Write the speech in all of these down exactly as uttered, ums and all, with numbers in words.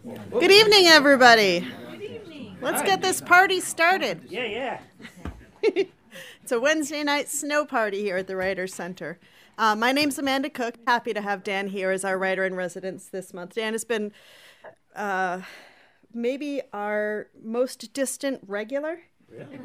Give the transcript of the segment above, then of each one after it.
Good evening, everybody. Good evening. Let's get this party started. Yeah, yeah. It's a Wednesday night snow party here at the Writers Center. Uh, my name's Amanda Cook. Happy to have Dan here as our writer in residence this month. Dan has been uh, maybe our most distant regular. Really?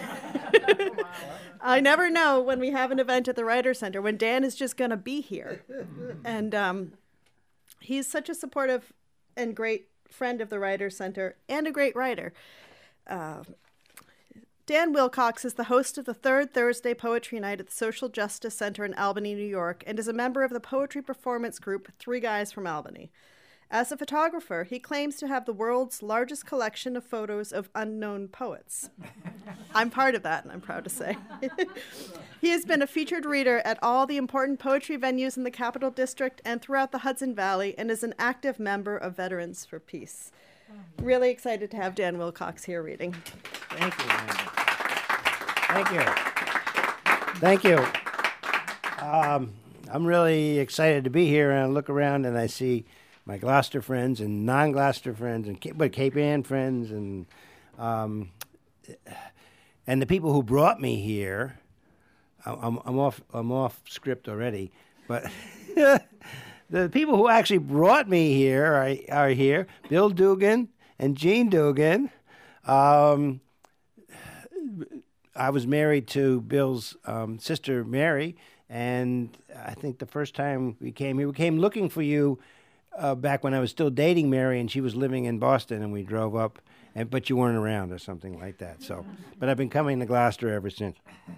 I never know when we have an event at the Writers Center when Dan is just going to be here. And um, he's such a supportive and great friend of the Writers Center and a great writer. Uh, Dan Wilcox is the host of the third Thursday Poetry Night at the Social Justice Center in Albany, New York, and is a member of the poetry performance group Three Guys from Albany. As a photographer, he claims to have the world's largest collection of photos of unknown poets. I'm part of that, and I'm proud to say. He has been a featured reader at all the important poetry venues in the Capital District and throughout the Hudson Valley, and is an active member of Veterans for Peace. Really excited to have Dan Wilcox here reading. Thank you, Amanda. Thank you. Thank you. Um, I'm really excited to be here, and I look around and I see my Gloucester friends and non-Gloucester friends, and Cape, but Cape Ann friends, and um, and the people who brought me here. I'm, I'm off. I'm off script already, but the people who actually brought me here are, are here. Bill Dugan and Jean Dugan. Um, I was married to Bill's um, sister Mary, and I think the first time we came here, we came looking for you. Uh, back when I was still dating Mary, and she was living in Boston, and we drove up, and but you weren't around or something like that. So, but I've been coming to Gloucester ever since.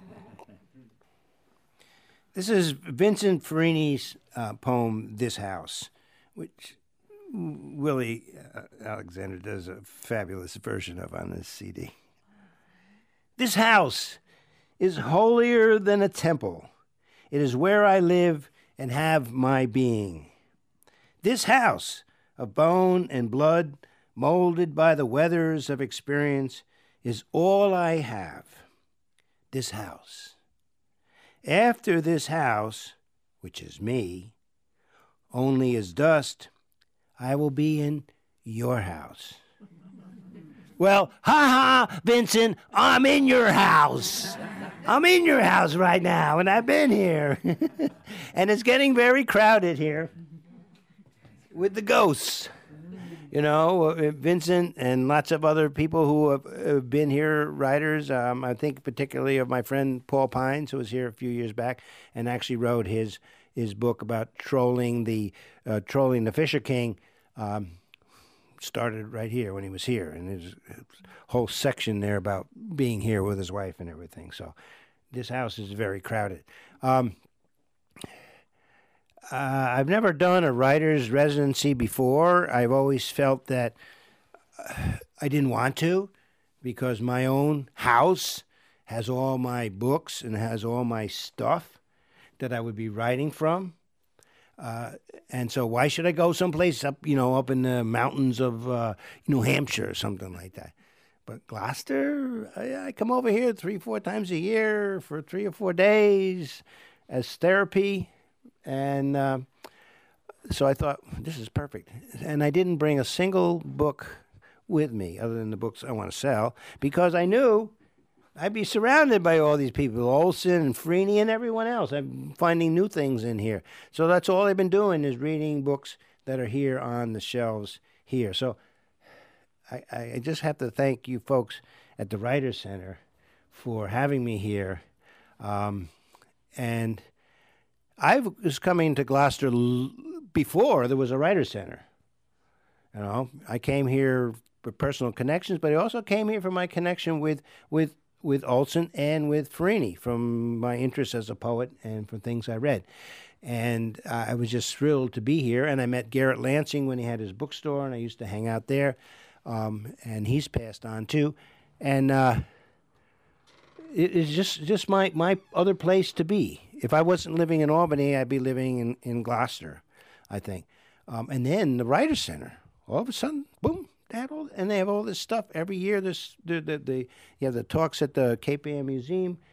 This is Vincent Farini's uh, poem, "This House," which Willie uh, Alexander does a fabulous version of on this C D. This house is holier than a temple. It is where I live and have my being. This house of bone and blood, molded by the weathers of experience, is all I have. This house. After this house, which is me, only as dust, I will be in your house. Well, ha ha, Vincent, I'm in your house. I'm in your house right now, and I've been here. And it's getting very crowded here. With the ghosts, you know, uh, Vincent and lots of other people who have, have been here, writers. Um, I think particularly of my friend Paul Pines, who was here a few years back and actually wrote his his book about trolling the uh, trolling the Fisher King. Um, started right here when he was here, and there's a whole section there about being here with his wife and everything. So this house is very crowded. Um, Uh, I've never done a writer's residency before. I've always felt that uh, I didn't want to because my own house has all my books and has all my stuff that I would be writing from. Uh, and so why should I go someplace up, you know, up in the mountains of uh, New Hampshire or something like that? But Gloucester, I, I come over here three, four times a year for three or four days as therapy. And uh, so I thought, this is perfect. And I didn't bring a single book with me other than the books I want to sell because I knew I'd be surrounded by all these people, Olson and Freeney and everyone else. I'm finding new things in here. So that's all I've been doing is reading books that are here on the shelves here. So I, I just have to thank you folks at the Writers Center for having me here. Um, and... I was coming to Gloucester l- before there was a Writers Center. You know, I came here for personal connections, but I also came here for my connection with with with Olson and with Farini from my interest as a poet and from things I read. And uh, I was just thrilled to be here. And I met Garrett Lansing when he had his bookstore, and I used to hang out there. Um, and he's passed on too. And uh, it is just just my my other place to be. If I wasn't living in Albany, I'd be living in, in Gloucester, I think. Um, and then the Writers Center, all of a sudden, boom, they have all, and they have all this stuff every year. This the, the, the you have the talks at the Cape Ann Museum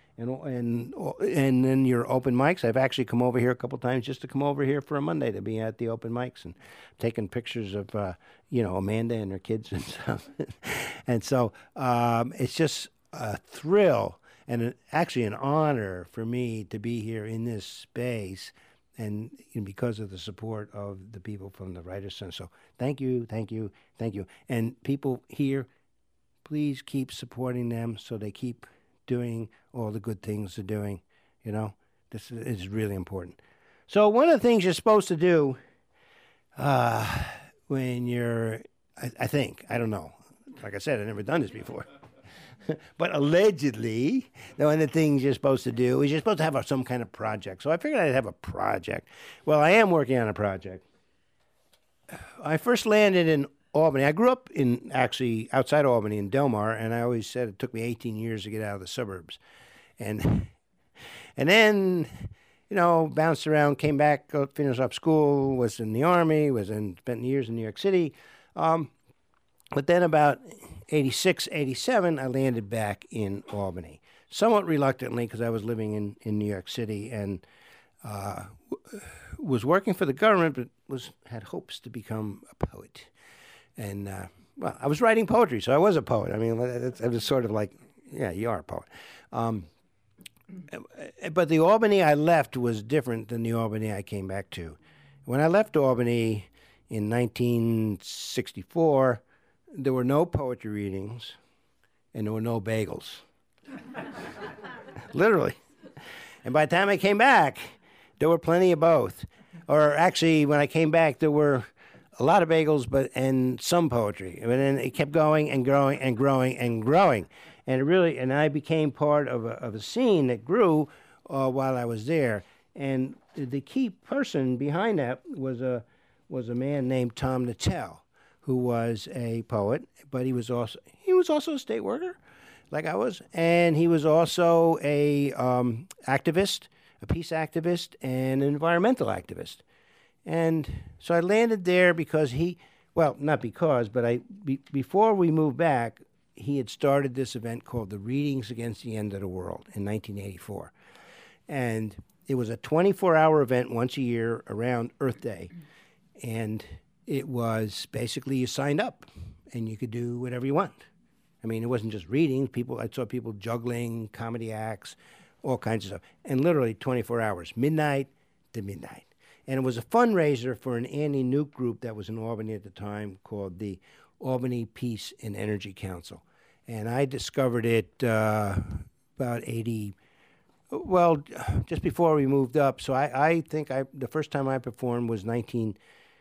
And, and and then your open mics. I've actually come over here a couple times just to come over here for a Monday to be at the open mics and taking pictures of uh, you know Amanda and her kids and stuff. And so um, it's just a thrill and an, actually an honor for me to be here in this space, and, and because of the support of the people from the Writers Center. So thank you, thank you, thank you. And people here, please keep supporting them so they keep doing all the good things they're doing. You know, this is really important. So one of the things you're supposed to do uh, when you're, I, I think, I don't know. Like I said, I've never done this before. But allegedly, one of the things you're supposed to do is you're supposed to have a, some kind of project. So I figured I'd have a project. Well, I am working on a project. I first landed in Albany. I grew up in actually outside Albany in Delmar, and I always said it took me eighteen years to get out of the suburbs. And and then, you know, bounced around, came back, finished up school, was in the Army, was in, spent years in New York City. Um, but then about eighty-six, eighty-seven, I landed back in Albany, somewhat reluctantly because I was living in, in New York City and uh, w- was working for the government, but was had hopes to become a poet. And, uh, well, I was writing poetry, so I was a poet. I mean, it, it was sort of like, yeah, you are a poet. Um, but the Albany I left was different than the Albany I came back to. When I left Albany in nineteen sixty-four, there were no poetry readings, and there were no bagels. Literally. And by the time I came back, there were plenty of both. Or actually, when I came back, there were a lot of bagels, but and some poetry. And then it kept going and growing and growing and growing. And it really, and I became part of a, of a scene that grew uh, while I was there. And the key person behind that was a was a man named Tom Nattell, who was a poet, but he was also he was also a state worker, like I was, and he was also a um, activist, a peace activist, and an environmental activist. And so I landed there because he, well, not because, but I be, before we moved back, he had started this event called the Readings Against the End of the World in nineteen eighty-four. And it was a twenty-four hour event once a year around Earth Day. And it was basically you signed up and you could do whatever you want. I mean, it wasn't just readings. People, I saw people juggling, comedy acts, all kinds of stuff. And literally twenty-four hours, midnight to midnight. And it was a fundraiser for an anti-nuke group that was in Albany at the time called the Albany Peace and Energy Council. And I discovered it uh, about eighty, well, just before we moved up. So I, I think I the first time I performed was nineteen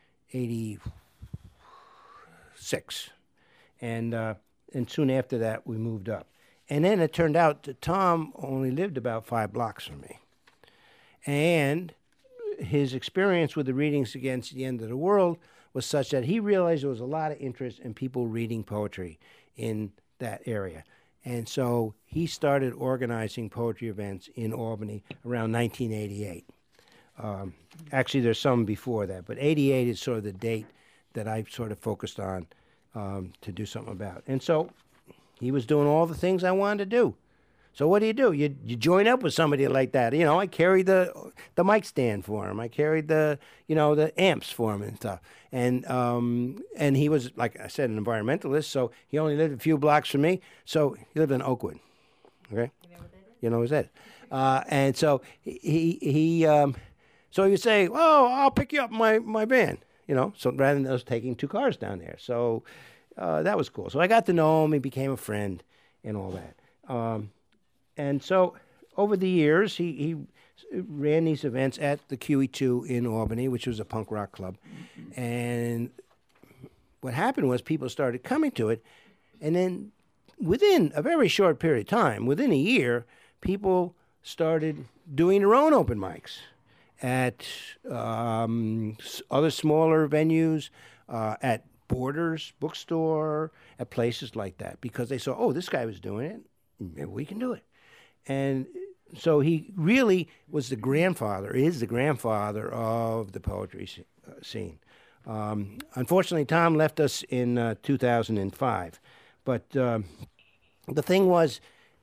eighty-six. And, uh, and soon after that, we moved up. And then it turned out that Tom only lived about five blocks from me. And his experience with the Readings Against the End of the World was such that he realized there was a lot of interest in people reading poetry in that area. And so he started organizing poetry events in Albany around nineteen eighty-eight. Um, actually, there's some before that, but eighty-eight is sort of the date that I sort of focused on um, to do something about. And so he was doing all the things I wanted to do. So what do you do? You you join up with somebody like that. You know, I carried the the mic stand for him. I carried the you know the amps for him and stuff. And um and he was, like I said, an environmentalist. So he only lived a few blocks from me. So he lived in Oakwood. Okay, you know what that is? You know what that is? Uh, and so he he um so he would say, "Oh, I'll pick you up in my my van." You know, so rather than us taking two cars down there. So uh, that was cool. So I got to know him. He became a friend and all that. Um, And so over the years, he, he ran these events at the Q E two in Albany, which was a punk rock club. And what happened was people started coming to it. And then within a very short period of time, within a year, people started doing their own open mics at um, other smaller venues, uh, at Borders bookstore, at places like that, because they saw, oh, this guy was doing it. Maybe we can do it. And so he really was the grandfather, is the grandfather of the poetry scene. Um, unfortunately, Tom left us in uh, two thousand five. But um, the thing was,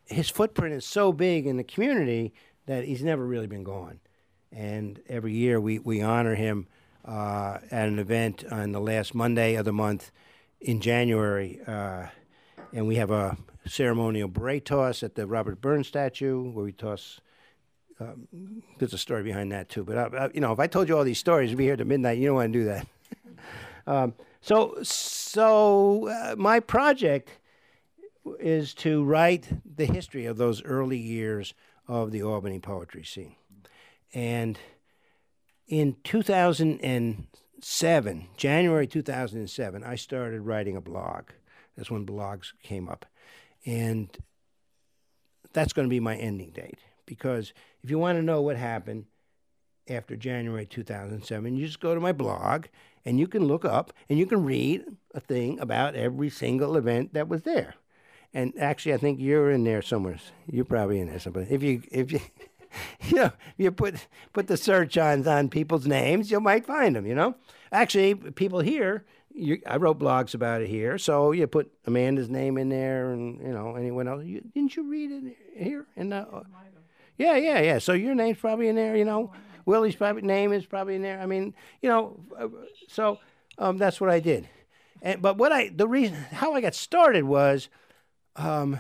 his footprint is so big in the community that he's never really been gone. And every year we, we honor him uh, at an event on the last Monday of the month in January. Uh, and we have a ceremonial beret toss at the Robert Burns statue where we toss. Um, there's a story behind that too. But, I, I, you know, if I told you all these stories, we'd be here to midnight. You don't want to do that. um, so so uh, my project is to write the history of those early years of the Albany poetry scene. And in two thousand seven, January two thousand seven, I started writing a blog. That's when blogs came up. And that's going to be my ending date. Because if you want to know what happened after January two thousand seven, you just go to my blog and you can look up and you can read a thing about every single event that was there. And actually, I think you're in there somewhere. You're probably in there somewhere. If you, if you, you know, you put put the search on on people's names, you might find them. You know, actually, people here. You, I wrote blogs about it here, so you put Amanda's name in there, and you know anyone else. You, didn't you read it here? In the, uh, yeah, yeah, yeah. So your name's probably in there. You know, Willie's probably name is probably in there. I mean, you know, uh, so um, that's what I did. And but what I the reason how I got started was. Um,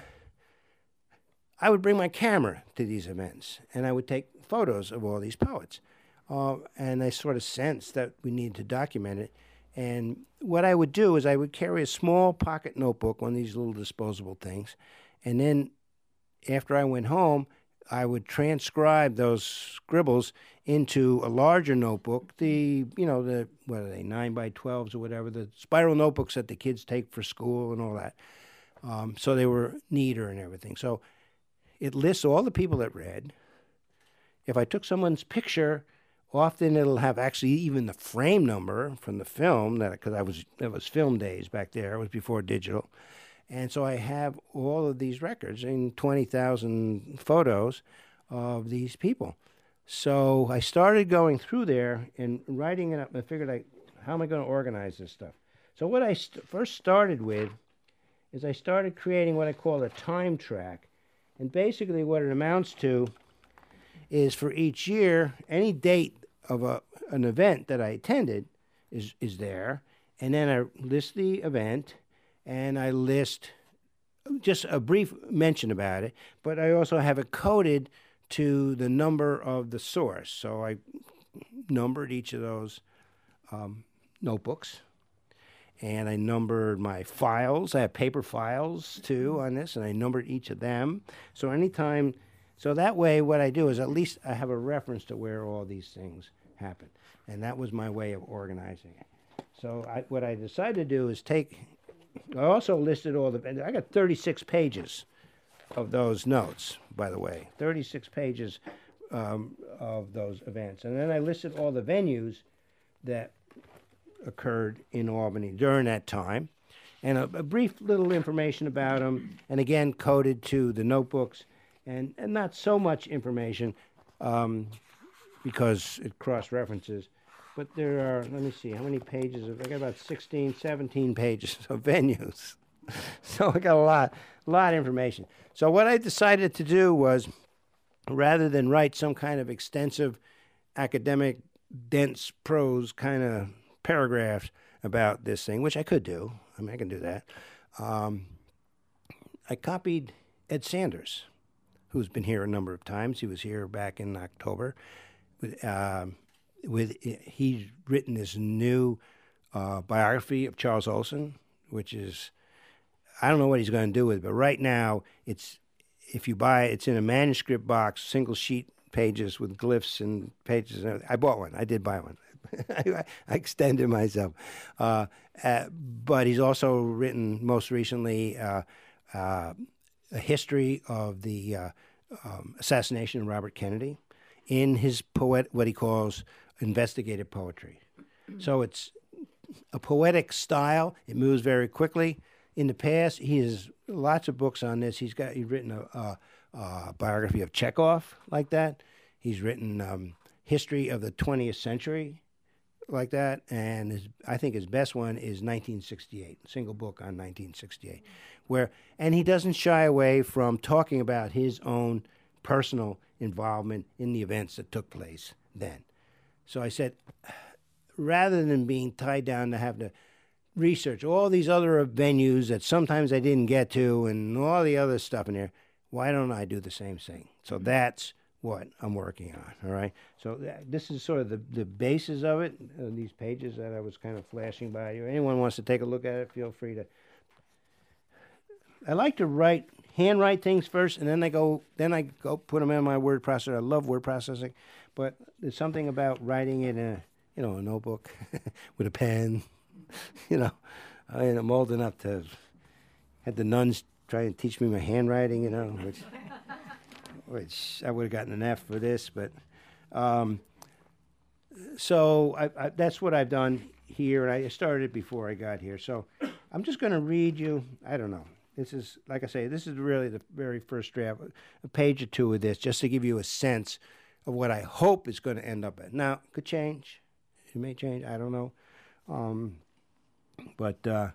I would bring my camera to these events, and I would take photos of all these poets. Uh, and I sort of sensed that we needed to document it. And what I would do is I would carry a small pocket notebook, one of these little disposable things, and then after I went home, I would transcribe those scribbles into a larger notebook, the, you know, the, what are they, nine by twelves or whatever, the spiral notebooks that the kids take for school and all that. Um, so they were neater and everything. So it lists all the people that read. If I took someone's picture, often it'll have actually even the frame number from the film, that because I was it was film days back there. It was before digital. And so I have all of these records in twenty thousand photos of these people. So I started going through there and writing it up. And I figured, I, how am I going to organize this stuff? So what I st- first started with is I started creating what I call a time track. And basically what it amounts to is for each year, any date of a, an event that I attended is, is there. And then I list the event, and I list just a brief mention about it, but I also have it coded to the number of the source. So I numbered each of those um, notebooks. And I numbered my files. I have paper files, too, on this, and I numbered each of them. So anytime, so that way what I do is at least I have a reference to where all these things happen. And that was my way of organizing it. So I, what I decided to do is take, I also listed all the, I got thirty-six pages of those notes, by the way. thirty-six pages um, of those events. And then I listed all the venues that occurred in Albany during that time, and a, a brief little information about them, and again coded to the notebooks, and, and not so much information um, because it cross-references, but there are, let me see, how many pages of, I got about sixteen, seventeen pages of venues. So I got a lot, a lot of information. So what I decided to do was, rather than write some kind of extensive academic, dense prose kind of paragraphs about this thing, which I could do. I mean, I can do that. Um, I copied Ed Sanders, who's been here a number of times. He was here back in October. With, uh, with he's written this new uh, biography of Charles Olson, which is, I don't know what he's going to do with it, but right now it's, if you buy it, it's in a manuscript box, single sheet pages with glyphs and pages. And I bought one. I did buy one. I, I extended myself. Uh, uh, but he's also written, most recently, uh, uh, a history of the uh, um, assassination of Robert Kennedy in his poet, what he calls investigative poetry. So it's a poetic style. It moves very quickly. In the past, he has lots of books on this. He's got he's written a, a, a biography of Chekhov like that. He's written um, history of the twentieth century. like that, and his, I think his best one is nineteen sixty-eight, single book on nineteen sixty-eight, where and he doesn't shy away from talking about his own personal involvement in the events that took place then. So I said, rather than being tied down to have to research all these other venues that sometimes I didn't get to and all the other stuff in there, why don't I do the same thing? So that's what I'm working on, all right? So th- this is sort of the, the basis of it, uh, these pages that I was kind of flashing by you. Anyone wants to take a look at it, feel free to. I like to write, handwrite things first, and then I go, then I go put them in my word processor. I love word processing, but there's something about writing it in a, you know, a notebook with a pen. You know, I mean, I'm old enough to had the nuns try and teach me my handwriting, you know, which which I would have gotten an F for this, but um, so I, I, that's what I've done here, and I started before I got here. So I'm just going to read you. I don't know. This is, like I say, this is really the very first draft, a page or two of this, just to give you a sense of what I hope is going to end up at. Now, it could change. It may change. I don't know. Um, but uh,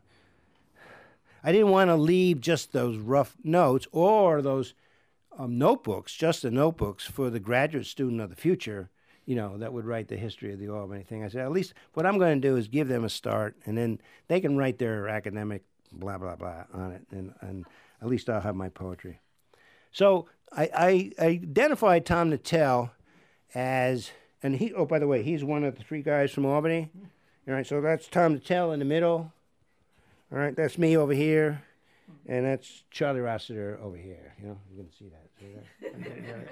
I didn't want to leave just those rough notes or those um, notebooks, just the notebooks for the graduate student of the future, you know, that would write the history of the Albany thing. I said, at least what I'm going to do is give them a start, and then they can write their academic blah, blah, blah on it, and, and at least I'll have my poetry. So I, I, I identified Tom Nattell as, and he, oh, by the way, he's one of the three guys from Albany. All right, so that's Tom Nattell in the middle. All right, that's me over here, and that's Charlie Rossiter over here. You know, you can see that. See that?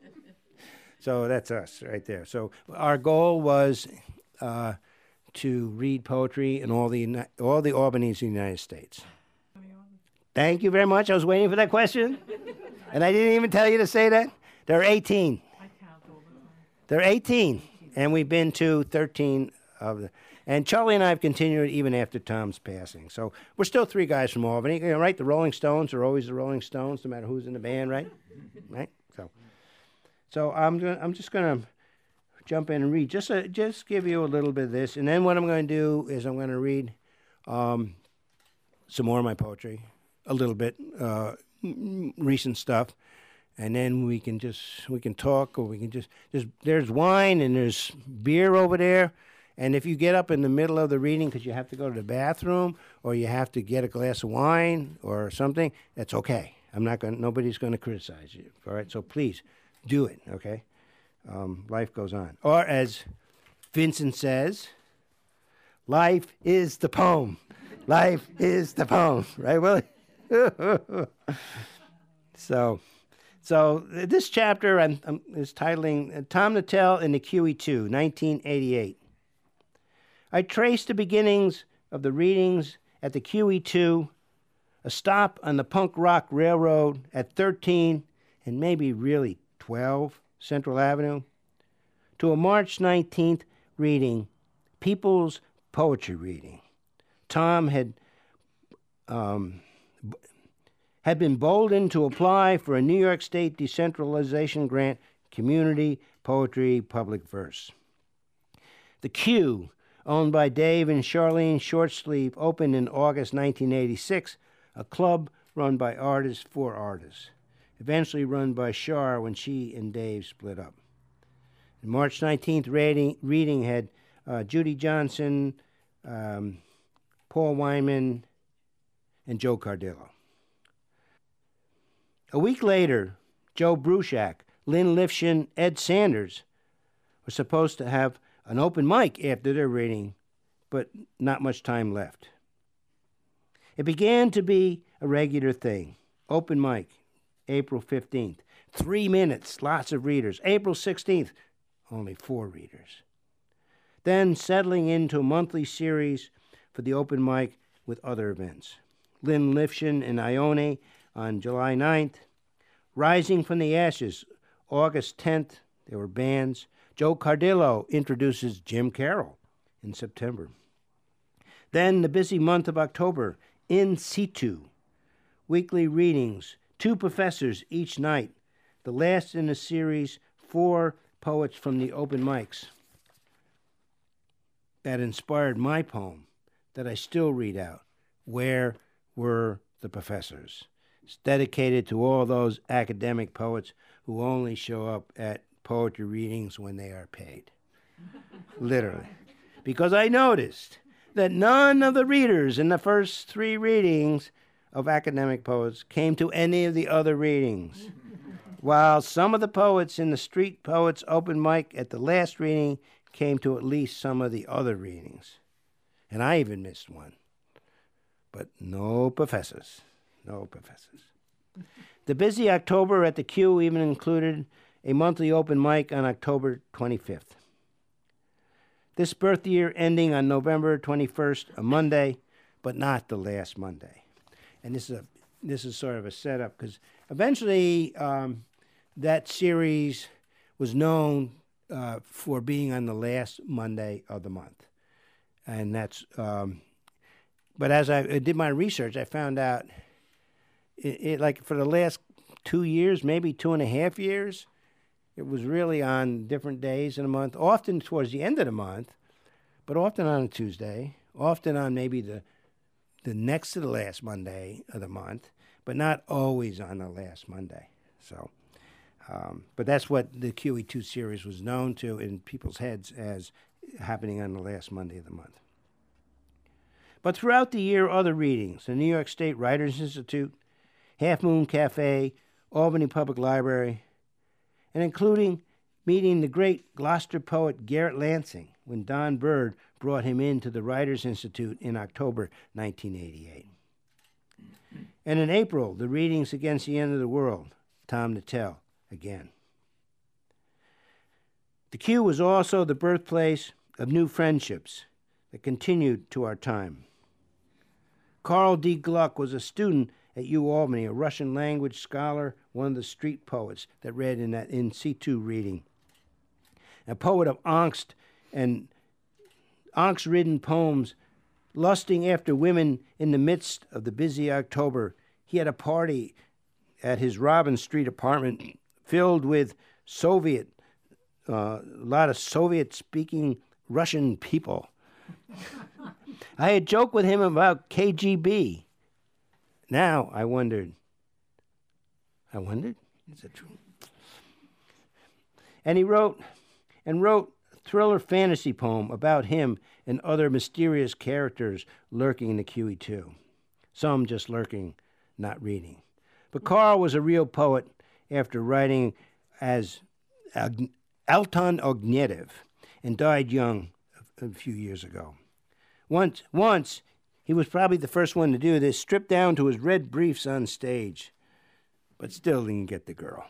So that's us right there. So our goal was uh, to read poetry in all the all the Albanys in the United States. Thank you very much. I was waiting for that question, and I didn't even tell you to say that. There are eighteen. I count all the time. There are eighteen, and we've been to thirteen of the. And Charlie and I have continued even after Tom's passing. So we're still three guys from Albany, you know, right? The Rolling Stones are always the Rolling Stones, no matter who's in the band, right? Right. So, so I'm gonna, I'm just gonna jump in and read, just a, just give you a little bit of this, and then what I'm going to do is I'm going to read um, some more of my poetry, a little bit, uh, recent stuff, and then we can just we can talk, or we can just just there's wine and there's beer over there. And if you get up in the middle of the reading because you have to go to the bathroom or you have to get a glass of wine or something, that's okay. I'm not going. Nobody's going to criticize you. All right. So please do it. Okay. Um, life goes on. Or as Vincent says, life is the poem. Life is the poem. Right, Willie? so, so this chapter I'm, I'm, is titling uh, Tom Nattell in the Q E two, nineteen eighty-eight. I traced the beginnings of the readings at the Q E two, a stop on the punk rock railroad at thirteen and maybe really twelve Central Avenue, to a March nineteenth reading, People's Poetry Reading. Tom had um, had been boldened to apply for a New York State decentralization grant, Community Poetry Public Verse. The Q, owned by Dave and Charlene Shortsleeve, opened in August nineteen eighty-six, a club run by artists for artists, eventually run by Char when she and Dave split up. The March nineteenth reading, reading had uh, Judy Johnson, um, Paul Wyman, and Joe Cardillo. A week later, Joe Bruchac, Lynn Lifshin, Ed Sanders were supposed to have an open mic after their reading, but not much time left. It began to be a regular thing. Open mic, April fifteenth. Three minutes, lots of readers. April sixteenth, only four readers. Then settling into a monthly series for the open mic with other events. Lynn Lifshin and Ione on July ninth. Rising from the Ashes, August tenth, there were bands. Joe Cardillo introduces Jim Carroll in September. Then the busy month of October, In Situ, weekly readings, two professors each night, the last in a series, four poets from the open mics. that inspired my poem that I still read out, Where Were the Professors? It's dedicated to all those academic poets who only show up at poetry readings when they are paid. Literally. Because I noticed that none of the readers in the first three readings of academic poets came to any of the other readings, while some of the poets in the Street Poets open mic at the last reading came to at least some of the other readings. And I even missed one. But no professors. No professors. The busy October at the Q even included a monthly open mic on October twenty-fifth. This birth year ending on November twenty-first, a Monday, but not the last Monday. And this is a this is sort of a setup, because eventually um, that series was known uh, for being on the last Monday of the month. And that's, um, but as I did my research, I found out, it, it like for the last two years, maybe two and a half years, it was really on different days in a month, often towards the end of the month, but often on a Tuesday, often on maybe the the next to the last Monday of the month, but not always on the last Monday. So, um, but that's what the Q E two series was known to in people's heads as happening on the last Monday of the month. But throughout the year, other readings, the New York State Writers Institute, Half Moon Cafe, Albany Public Library, and including meeting the great Gloucester poet Garrett Lansing when Don Bird brought him into the Writers Institute in October nineteen eighty-eight. And in April, the readings Against the End of the World, Tom Nattell again. The Q was also the birthplace of new friendships that continued to our time. Carl D. Gluck was a student at UAlbany, a Russian language scholar, one of the street poets that read in that in C two reading. A poet of angst and angst-ridden poems, lusting after women in the midst of the busy October. He had a party at his Robin Street apartment filled with Soviet, uh, a lot of Soviet-speaking Russian people. I had joked with him about K G B. Now I wondered, I wondered, is it true? And he wrote, and wrote a thriller fantasy poem about him and other mysterious characters lurking in the Q E two. Some just lurking, not reading. But Carl was a real poet after writing as Anton Ognev and died young a few years ago. Once, once, he was probably the first one to do this, stripped down to his red briefs on stage, but still didn't get the girl.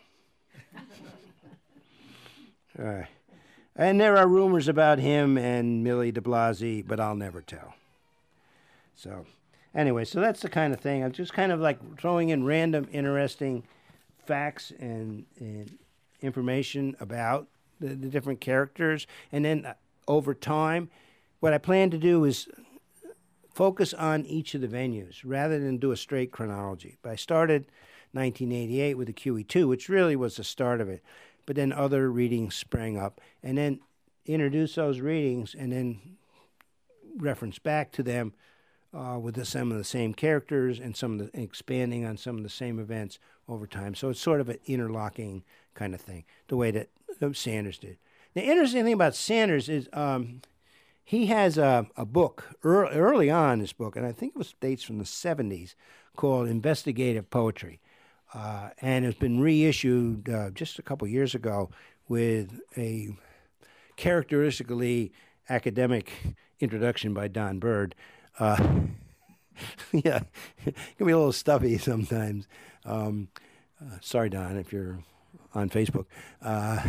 All right. And there are rumors about him and Millie de Blasi, but I'll never tell. So, anyway, so that's the kind of thing. I'm just kind of like throwing in random, interesting facts and, and information about the, the different characters. And then uh, over time, what I plan to do is focus on each of the venues rather than do a straight chronology. But I started nineteen eighty-eight with the Q E two, which really was the start of it. But then other readings sprang up, and then introduce those readings and then reference back to them uh, with the, some of the same characters and some of the expanding on some of the same events over time. So it's sort of an interlocking kind of thing, the way that Sanders did. The interesting thing about Sanders is um, he has a, a book early, early on in this book, and I think it was dates from the seventies, called Investigative Poetry. Uh, and it's been reissued uh, just a couple years ago with a characteristically academic introduction by Don Bird. Uh, yeah, it can be a little stuffy sometimes. Um, uh, sorry, Don, if you're on Facebook. Uh,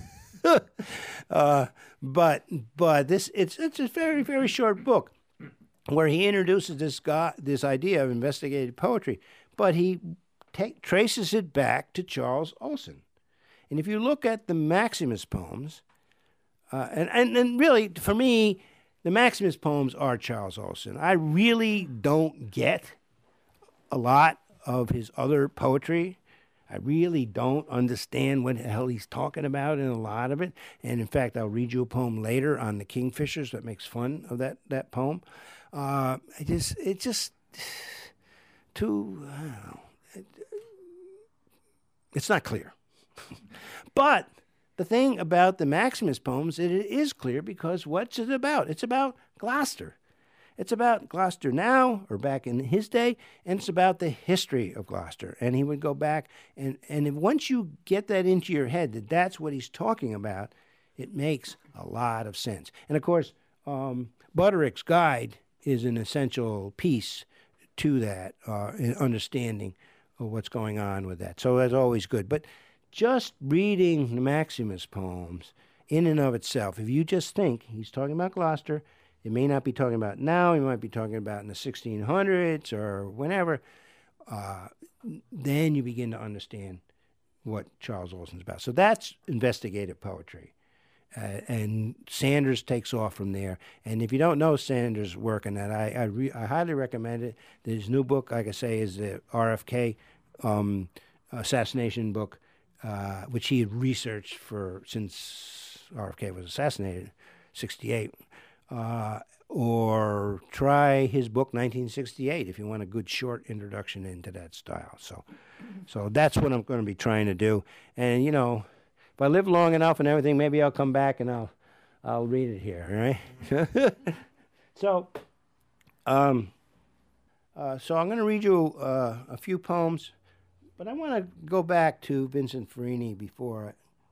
uh, but but this it's it's a very very short book where he introduces this guy this idea of investigative poetry, but he Take, traces it back to Charles Olson. And if you look at the Maximus poems, uh, and, and, and really, for me, the Maximus poems are Charles Olson. I really don't get a lot of his other poetry. I really don't understand what the hell he's talking about in a lot of it. And in fact, I'll read you a poem later on the kingfishers that makes fun of that, that poem. Uh, I just, it just, too, I don't know, it, it's not clear. But the thing about the Maximus poems, it is clear because what's it about? It's about Gloucester. It's about Gloucester now, or back in his day, and it's about the history of Gloucester. And he would go back, and, and if once you get that into your head, that that's what he's talking about, it makes a lot of sense. And of course, um, Butterick's Guide is an essential piece to that, uh, in understanding of what's going on with that. So that's always good. But just reading the Maximus poems in and of itself, if you just think he's talking about Gloucester, it may not be talking about now, he might be talking about in the sixteen hundreds or whenever, uh, then you begin to understand what Charles Olson's about. So that's investigative poetry. Uh, and Sanders takes off from there. And if you don't know Sanders' work in that, I I, re- I highly recommend it. His new book, like I say, is the R F K um, assassination book, uh, which he had researched for since R F K was assassinated, sixty-eight. Uh, or try his book, nineteen sixty-eight, if you want a good short introduction into that style. So, so that's what I'm going to be trying to do. And, you know, if I live long enough and everything, maybe I'll come back and I'll I'll read it here, all right? so, um, uh, so I'm going to read you uh, a few poems, but I want to go back to Vincent Fellini before I...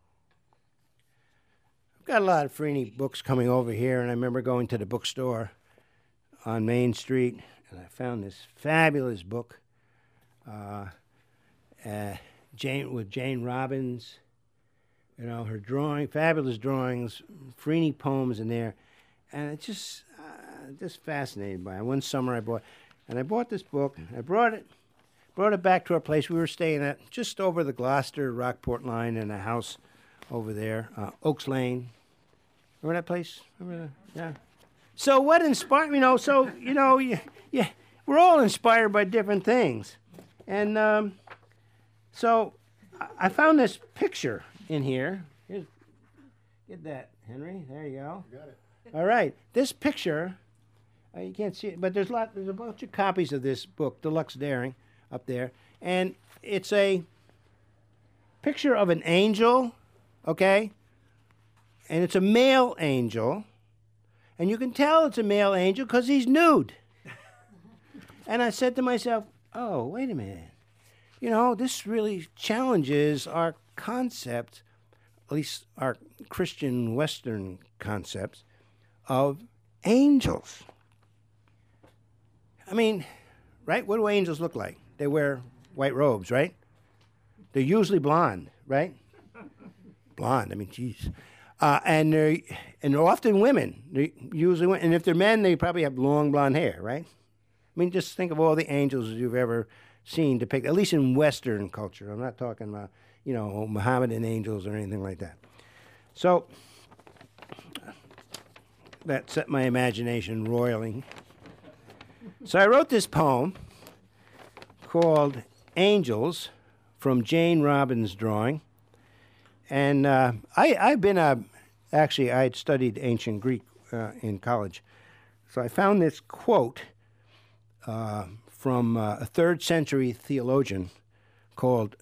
Got a lot of Fellini books coming over here, and I remember going to the bookstore on Main Street, and I found this fabulous book, uh, uh, Jane with Jane Robbins. You know, her drawing, fabulous drawings, Fellini poems in there, and it just, uh, just fascinated by it. One summer I bought, and I bought this book. I brought it, brought it back to our place. We were staying at just over the Gloucester Rockport line in a house over there, uh, Oaks Lane. Remember that place? Remember that? Yeah. So what inspired, you know, so, you know, yeah, yeah, we're all inspired by different things. And um, so I found this picture in here. Here's, get that, Henry. There you go. Got it. All right. This picture, uh, you can't see it, but there's a lot, there's a bunch of copies of this book, Deluxe Daring, up there. And it's a picture of an angel, okay? And it's a male angel. And you can tell it's a male angel because he's nude. And I said to myself, oh, wait a minute. You know, this really challenges our concept, at least our Christian Western concepts, of angels. I mean, right? What do angels look like? They wear white robes, right? They're usually blonde, right? Blonde, I mean, geez. Uh, and they're and they're often women. They're usually women. And if they're men, they probably have long blonde hair, right? I mean, just think of all the angels you've ever seen depicted, at least in Western culture. I'm not talking about, you know, Mohammedan angels or anything like that. So that set my imagination roiling. So I wrote this poem called Angels from Jane Robbins' drawing. And uh, I, I've been a, actually, I had studied ancient Greek uh, in college. So I found this quote uh, from uh, a third century theologian called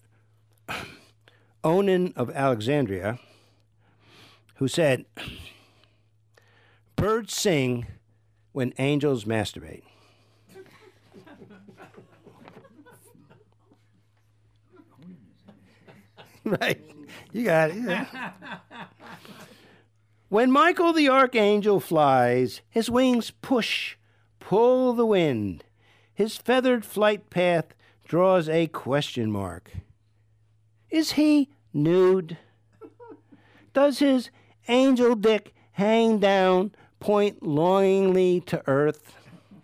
Onan of Alexandria, who said, birds sing when angels masturbate. Right. You got it. Yeah. When Michael the archangel flies, his wings push, pull the wind. His feathered flight path draws a question mark. Is he nude? Does his angel dick hang down, point longingly to earth?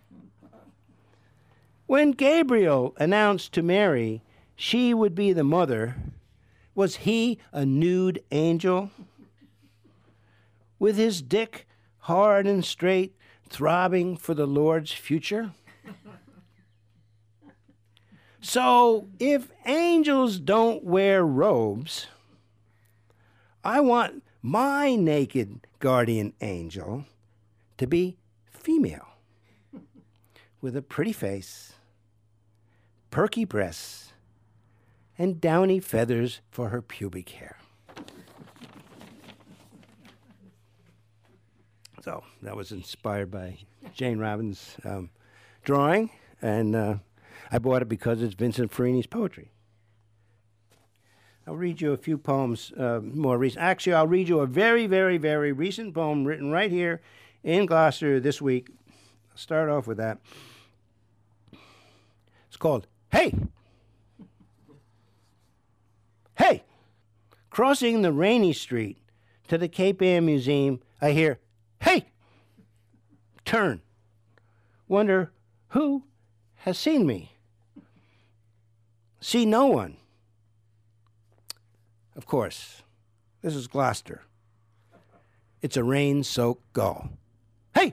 When Gabriel announced to Mary she would be the mother, was he a nude angel? With his dick hard and straight, throbbing for the Lord's future? So if angels don't wear robes, I want my naked guardian angel to be female, with a pretty face, perky breasts, and downy feathers for her pubic hair. So that was inspired by Jane Robbins' um, drawing, and uh, I bought it because it's Vincent Farini's poetry. I'll read you a few poems uh, more recent. Actually, I'll read you a very, very, very recent poem written right here in Gloucester this week. I'll start off with that. It's called Hey! Hey! Crossing the rainy street to the Cape Ann Museum, I hear, hey! Turn. Wonder who has seen me. See no one. Of course, this is Gloucester. It's a rain-soaked gull. Hey!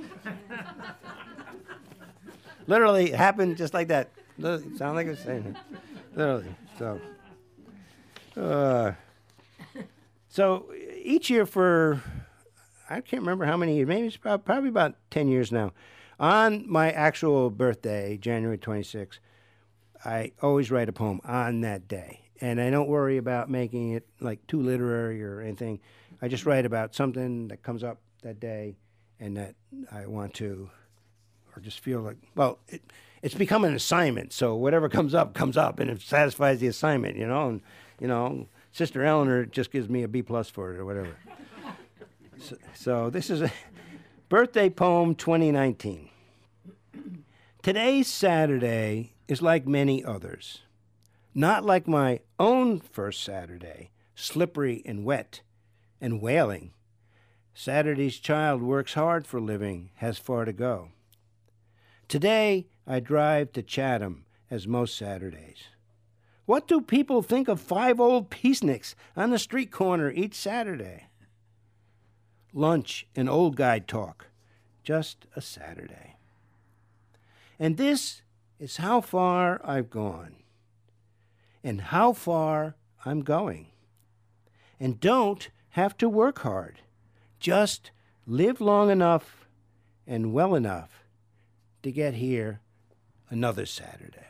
Literally, it happened just like that. It sounded like I was saying it. Literally. So, uh, so each year for, I can't remember how many years, maybe it's about, probably about ten years now, on my actual birthday, January twenty-sixth, I always write a poem on that day. And I don't worry about making it like too literary or anything. I just write about something that comes up that day and that I want to, or just feel like, well, it, it's become an assignment. So whatever comes up, comes up, and it satisfies the assignment, you know. And, you know, Sister Eleanor just gives me a B plus for it or whatever. so, so this is a birthday poem twenty nineteen. Today's Saturday is like many others. Not like my own first Saturday, slippery and wet and wailing. Saturday's child works hard for a living, has far to go. Today, I drive to Chatham, as most Saturdays. What do people think of five old peaceniks on the street corner each Saturday? Lunch and old guy talk, just a Saturday. And this is how far I've gone. And how far I'm going. And don't have to work hard. Just live long enough and well enough to get here another Saturday.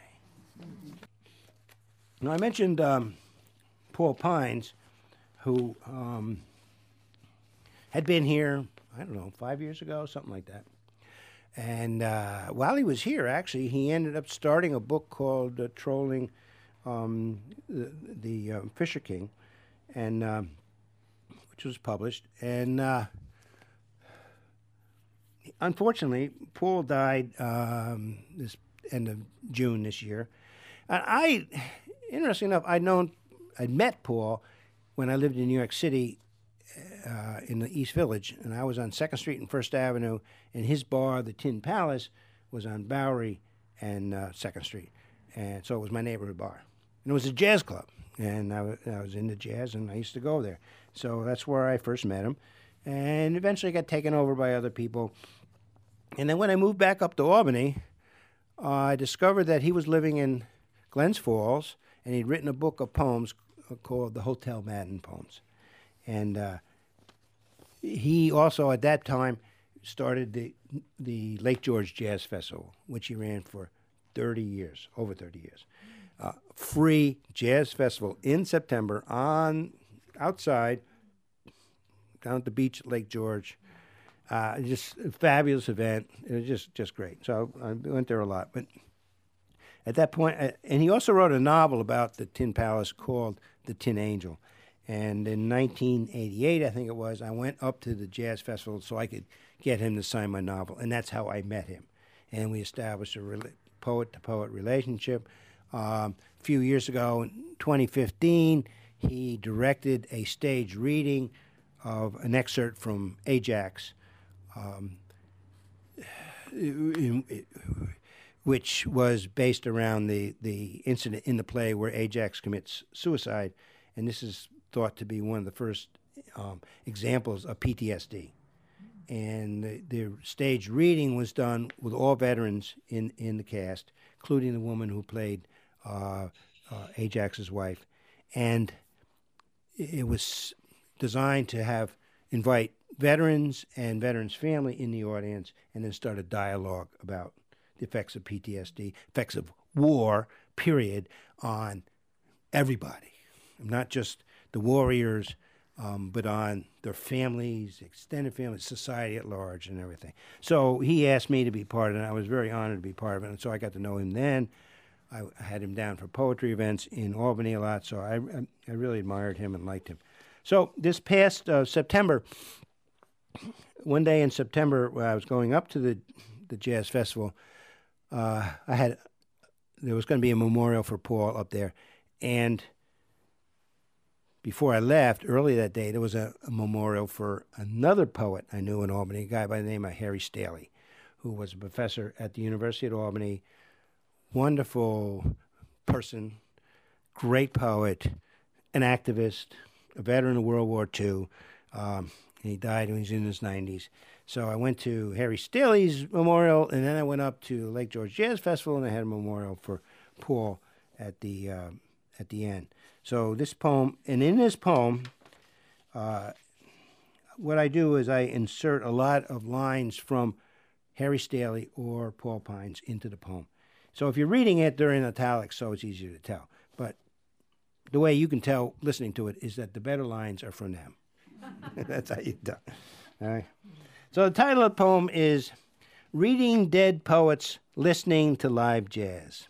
Now, I mentioned um, Paul Pines, who um, had been here, I don't know, five years ago, something like that. And uh, while he was here, actually, he ended up starting a book called uh, Trolling Um, the, the um, Fisher King, and um, which was published. And uh, unfortunately, Paul died um, this end of June this year. And I, interesting enough, I'd known, I'd met Paul when I lived in New York City uh, in the East Village, and I was on Second Street and First Avenue, and his bar, the Tin Palace, was on Bowery and uh, Second Street. And so it was my neighborhood bar. And it was a jazz club, and I, w- I was into jazz, and I used to go there. So that's where I first met him. And eventually got taken over by other people. And then when I moved back up to Albany, uh, I discovered that he was living in Glens Falls, and he'd written a book of poems called the Hotel Madden Poems. And uh, he also, at that time, started the the Lake George Jazz Festival, which he ran for thirty years, over thirty years. Uh, free jazz festival in September on outside down at the beach at Lake George. Uh, just a fabulous event. It was just, just great. So I went there a lot. But at that point, uh, and he also wrote a novel about the Tin Palace called The Tin Angel. And in nineteen eighty-eight, I think it was, I went up to the jazz festival so I could get him to sign my novel. And that's how I met him. And we established a re- poet-to-poet relationship. Um, a few years ago, in twenty fifteen, he directed a stage reading of an excerpt from Ajax, um, which was based around the, the incident in the play where Ajax commits suicide. And this is thought to be one of the first um, examples of P T S D. And the, the stage reading was done with all veterans in, in the cast, including the woman who played uh, uh, Ajax's wife, and it was designed to have invite veterans and veterans' family in the audience, and then start a dialogue about the effects of P T S D, effects of war, period, on everybody, not just the warriors, um, but on their families, extended families, society at large, and everything. So he asked me to be part of it, and I was very honored to be part of it, and so I got to know him then. I had him down for poetry events in Albany a lot, so I, I really admired him and liked him. So this past uh, September, one day in September, when I was going up to the the jazz festival, uh, I had there was going to be a memorial for Paul up there, and before I left, early that day, there was a, a memorial for another poet I knew in Albany, a guy by the name of Harry Staley, who was a professor at the University of Albany. Wonderful person, great poet, an activist, a veteran of World War Two. Um, and he died when he was in his nineties. So I went to Harry Staley's memorial, and then I went up to Lake George Jazz Festival, and I had a memorial for Paul at the uh, at the end. So this poem, and in this poem, uh, what I do is I insert a lot of lines from Harry Staley or Paul Pines into the poem. So if you're reading it, they're in italics, so it's easier to tell. But the way you can tell listening to it is that the better lines are from them. That's how you do. All right. So the title of the poem is Reading Dead Poets, Listening to Live Jazz.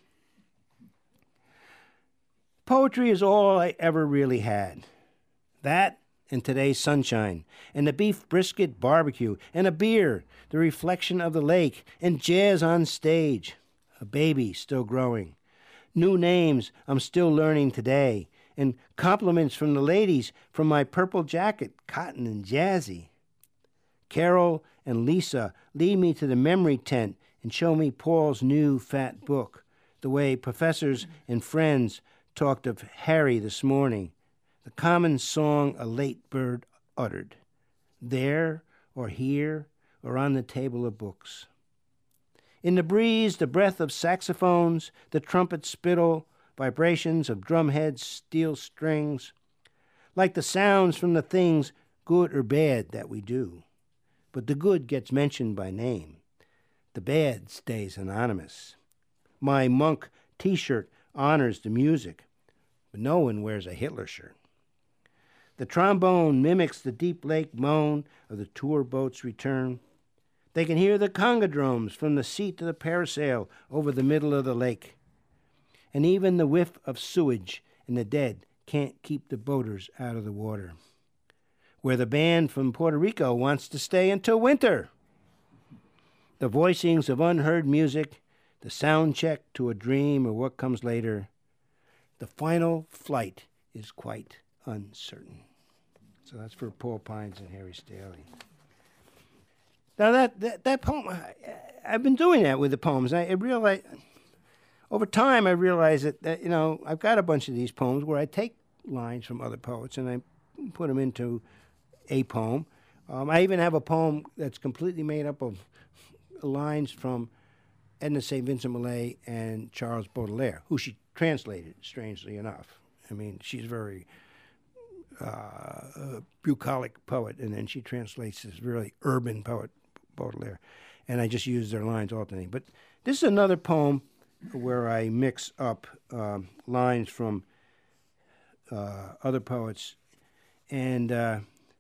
Poetry is all I ever really had. That and today's sunshine, and the beef brisket barbecue, and a beer, the reflection of the lake, and jazz on stage. A baby still growing. New names I'm still learning today, and compliments from the ladies from my purple jacket, cotton and jazzy. Carol and Lisa lead me to the memory tent and show me Paul's new fat book, the way professors and friends talked of Harry this morning, the common song a late bird uttered, there or here or on the table of books. In the breeze, the breath of saxophones, the trumpet spittle, vibrations of drumheads, steel strings, like the sounds from the things, good or bad, that we do. But the good gets mentioned by name. The bad stays anonymous. My monk T-shirt honors the music, but no one wears a Hitler shirt. The trombone mimics the deep lake moan of the tour boat's return. They can hear the conga drums from the seat of the parasail over the middle of the lake. And even the whiff of sewage and the dead can't keep the boaters out of the water. Where the band from Puerto Rico wants to stay until winter. The voicings of unheard music, the sound check to a dream or what comes later. The final flight is quite uncertain. So that's for Paul Pines and Harry Staley. Now that, that, that poem, I, I've been doing that with the poems. I, I realize, over time I realized that, that, you know, I've got a bunch of these poems where I take lines from other poets and I put them into a poem. Um, I even have a poem that's completely made up of lines from Edna Saint Vincent Millay and Charles Baudelaire, who she translated, strangely enough. I mean, she's very uh, a bucolic poet, and then she translates this really urban poet, Baudelaire, and I just use their lines alternating. But this is another poem where I mix up um, lines from uh, other poets, and uh,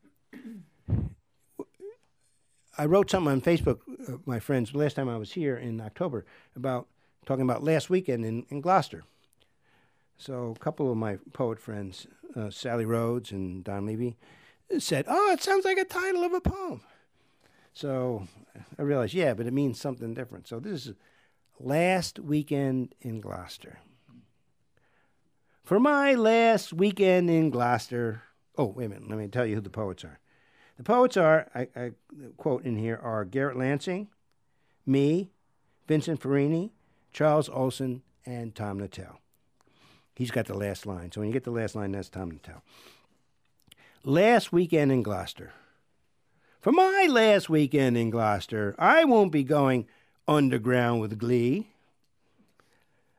I wrote something on Facebook, uh, my friends, last time I was here in October, about talking about last weekend in, in Gloucester. So a couple of my poet friends, uh, Sally Rhodes and Don Levy, said, "Oh, it sounds like a title of a poem." So I realized, yeah, but it means something different. So this is Last Weekend in Gloucester. For my last weekend in Gloucester. Oh, wait a minute. Let me tell you who the poets are. The poets are, I, I quote in here, are Garrett Lansing, me, Vincent Farini, Charles Olson, and Tom Natel. He's got the last line. So when you get the last line, that's Tom Natel. Last weekend in Gloucester. For my last weekend in Gloucester, I won't be going underground with glee.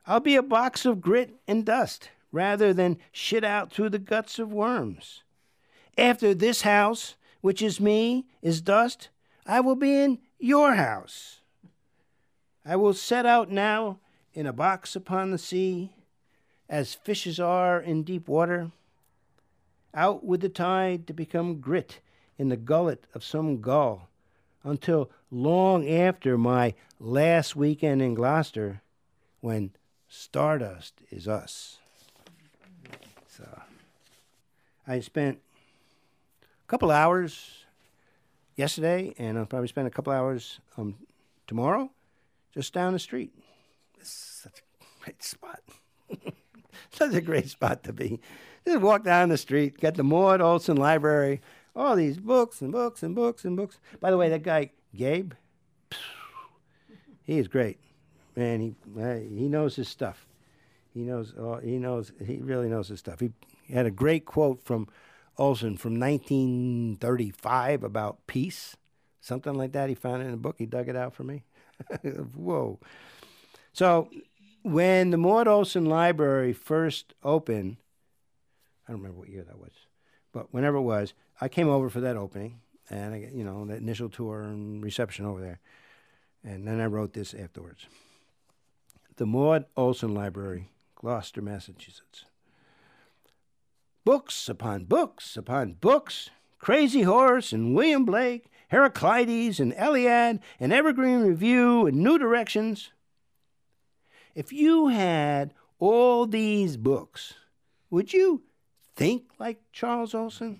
I'll be a box of grit and dust rather than shit out through the guts of worms. After this house, which is me, is dust, I will be in your house. I will set out now in a box upon the sea, as fishes are in deep water, out with the tide to become grit in the gullet of some gull, until long after my last weekend in Gloucester, when stardust is us. So I spent a couple hours yesterday, and I'll probably spend a couple hours um, tomorrow, just down the street. It's such a great spot. Such a great spot to be. Just walk down the street, get the Maud Olson Library, all these books and books and books and books. By the way, that guy, Gabe, he is great. Man, he uh, he knows his stuff. He knows, uh, he knows, he really knows his stuff. He had a great quote from Olson from nineteen thirty-five about peace, something like that. He found it in a book. He dug it out for me. Whoa. So when the Maud Olson Library first opened, I don't remember what year that was, but whenever it was, I came over for that opening, and I, you know, the initial tour and reception over there, and then I wrote this afterwards. The Maud Olson Library, Gloucester, Massachusetts. Books upon books upon books, Crazy Horse and William Blake, Heraclides and Eliade, and Evergreen Review and New Directions. If you had all these books, would you think like Charles Olson?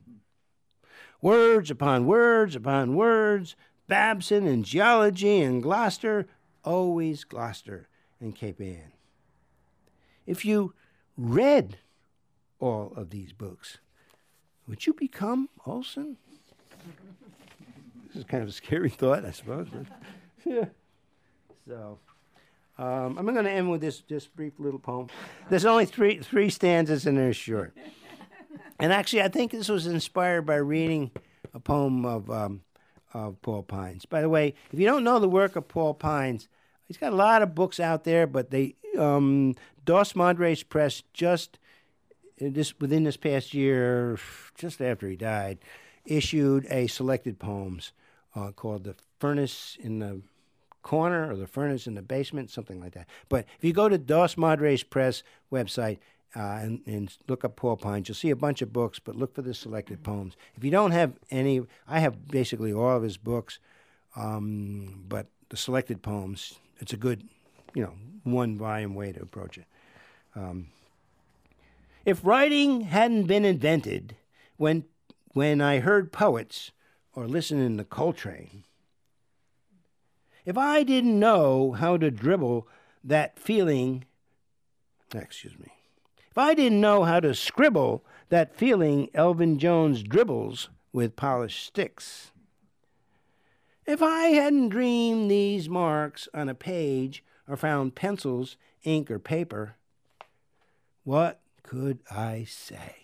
Words upon words upon words, Babson and geology and Gloucester, always Gloucester and Cape Ann. If you read all of these books, would you become Olson? This is kind of a scary thought, I suppose. But yeah. So um, I'm going to end with this just brief little poem. There's only three three stanzas and they're short. And actually, I think this was inspired by reading a poem of um, of Paul Pines. By the way, if you don't know the work of Paul Pines, he's got a lot of books out there, but they um, Dos Madres Press just this within this past year, just after he died, issued a selected poems uh, called "The Furnace in the Corner" or "The Furnace in the Basement," something like that. But if you go to Dos Madres Press website uh, and, and look up Paul Pines, you'll see a bunch of books, but look for the selected poems. If you don't have any, I have basically all of his books, um, but the selected poems, it's a good, you know, one-volume way to approach it. Um, if writing hadn't been invented when when I heard poets or listened to Coltrane, if I didn't know how to dribble that feeling, excuse me, if I didn't know how to scribble that feeling Elvin Jones dribbles with polished sticks, if I hadn't dreamed these marks on a page or found pencils, ink, or paper, what could I say?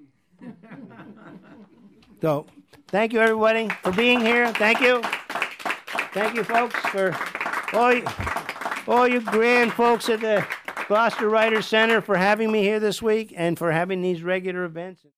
So, thank you, everybody, for being here. Thank you. Thank you, folks, for all you, all you grand folks at the Gloucester Writers Center for having me here this week and for having these regular events.